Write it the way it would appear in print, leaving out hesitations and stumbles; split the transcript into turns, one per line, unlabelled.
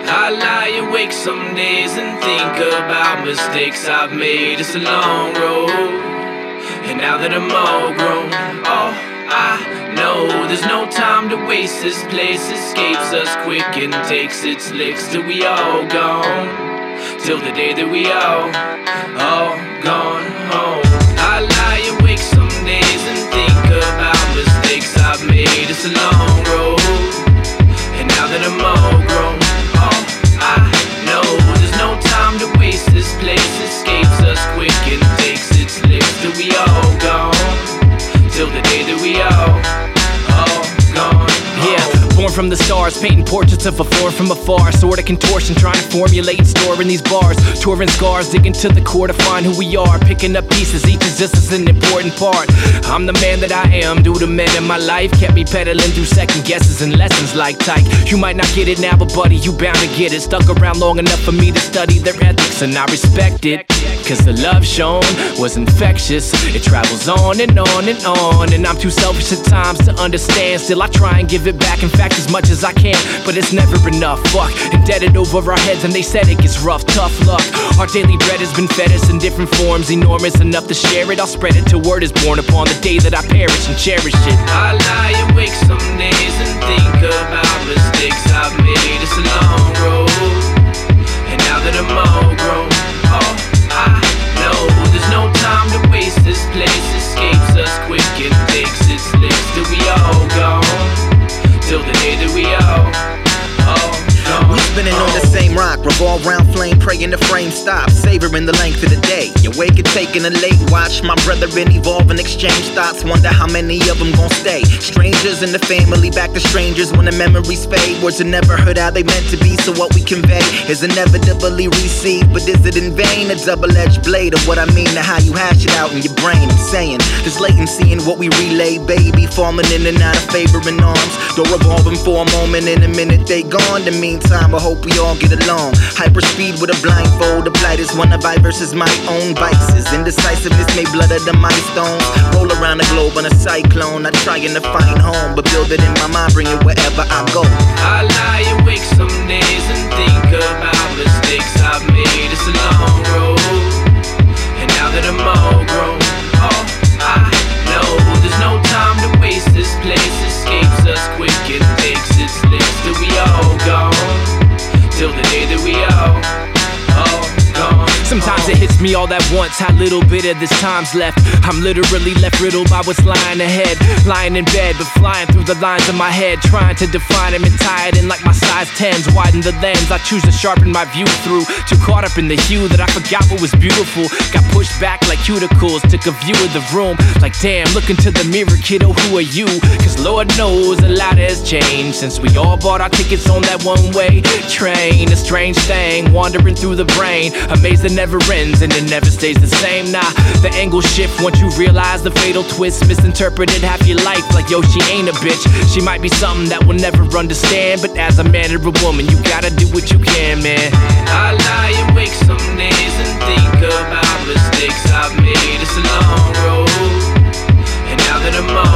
I lie awake some days and think about mistakes I've made. It's a long road, and now that I'm all grown, oh, I know there's no time to waste. This place escapes us quick and takes its licks till we all gone, till the day that we all gone home. I lie awake some days and think about mistakes I've made. It's a long road, and now that I'm all grown, oh, I know there's no time to waste. This place escapes us quick and takes its licks till we all gone, till the day that we all gone.
Yeah, born from the stars, painting portraits of a form from afar. Sort of contortion, trying to formulate and store in these bars. Touring scars, digging to the core to find who we are. Picking up pieces, each is just as an important part. I'm the man that I am, due to men in my life. Kept me pedaling through second guesses and lessons like Tyke. You might not get it now, but buddy, you bound to get it. Stuck around long enough for me to study their ethics, and I respect it. Cause the love shown was infectious. It travels on and on and on, and I'm too selfish at times to understand. Still I try and give it back, in fact as much as I can, but it's never enough. Fuck, indebted over our heads and they said it gets rough. Tough luck, our daily bread has been fed us in different forms. Enormous enough to share it, I'll spread it till word is born upon the day that I perish and cherish it.
I lie awake some days and think about mistakes I've made. It's a long road, and now that I'm all grown, oh, I know there's no time to waste. This place escapes us quick and takes its licks till we all gone, till the day that we all gone.
We spinning on the same rock, revolve round flame, praying the frame stops, savoring the length of the day. You wake and taking a late watch, my brethren evolve and exchange thoughts. Wonder how many of them gon' stay. Strangers in the family, back to strangers when the memories fade. Words are never heard how they meant to be, so what we convey is inevitably received. But is it in vain? A double-edged blade of what I mean to how you hash it out in your brain. I'm saying there's latency in what we relay, baby, falling in and out of favoring arms. Though revolving for a moment, in a minute they gone. The meantime, I hope we all get along. Hyperspeed with a blindfold. The blight is one of I versus my own vices. Indecisiveness made blood of the milestones. Roll around the globe on a cyclone. Not trying to find home, but build it in my mind, bring it wherever I go.
I lie awake some days and think about mistakes I've made. It's a long road, and now that I'm all grown, oh, I know there's no time to waste. This place escapes us quick and takes its licks till we all gone, till the day that we all gone.
Sometimes it hits me all at once, how little bit of this time's left. I'm literally left riddled by what's lying ahead. Lying in bed, but flying through the lines of my head, trying to define them and tie it in like my size 10s. Widen the lens, I choose to sharpen my view through. Too caught up in the hue that I forgot what was beautiful. Got pushed back like cuticles, took a view of the room. Like damn, look into the mirror, kiddo, who are you? Cause Lord knows a lot has changed since we all bought our tickets on that one-way train. A strange thing wandering through the brain, amazed it never ends and it never stays the same. Nah, the angle shift once you realize the fatal twist. Misinterpreted half your life like yo, she ain't a bitch. She might be something that we'll never understand, but as a man or a woman, you gotta do what you can, man.
I lie awake some days and think about mistakes I've made. It's a long road, and now that I'm